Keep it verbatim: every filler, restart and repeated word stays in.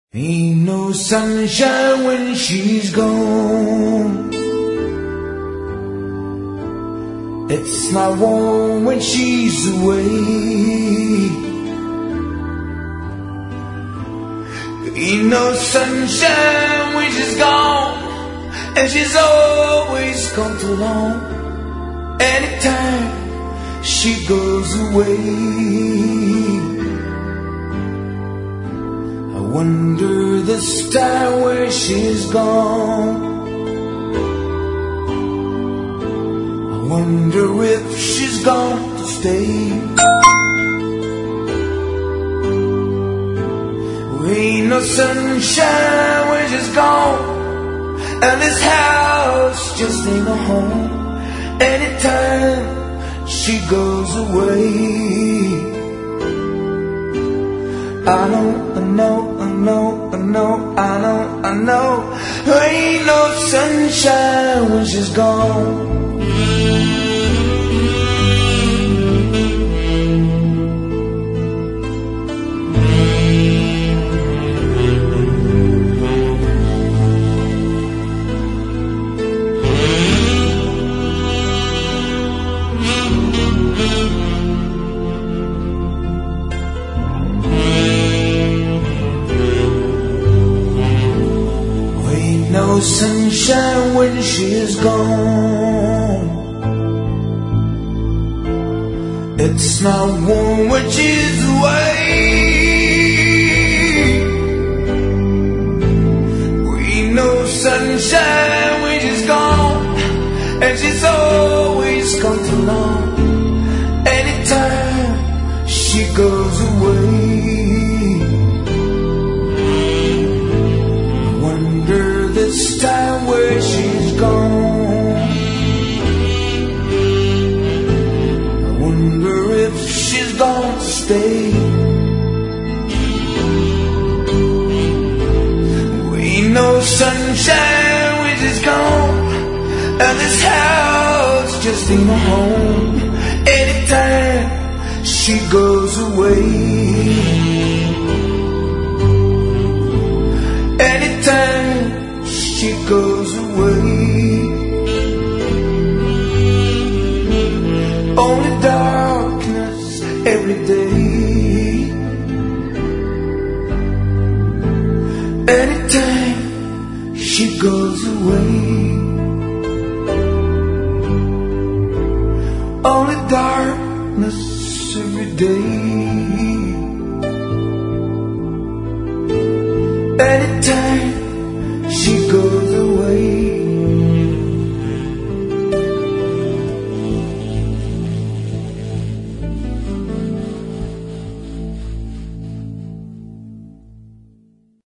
Ain't no sunshine when she's gone. It's not warm when she's away. Ain't no sunshine when she's gone, and she's always gone too long. Anytime she goes away, I wonder this time where she's gone. I wonder if she's gone to stay. Ain't no sunshine when she's gone, and this house just ain't a home. Anytime she goes away, I know, I know, I know, I know, I know, I know. Ain't no sunshine when she's gone. No sunshine when she's gone. It's not warm when she's away. Ain't no sunshine when she's gone, and she's always gone too long. Anytime she goes away, this time where she's gone. I wonder if she's gone to stay. Ain't no sunshine when she's gone, and this house just ain't a home. Anytime she goes away, anytime she goes away, only darkness every day. Anytime she goes away, only darkness every day. Anytime she goes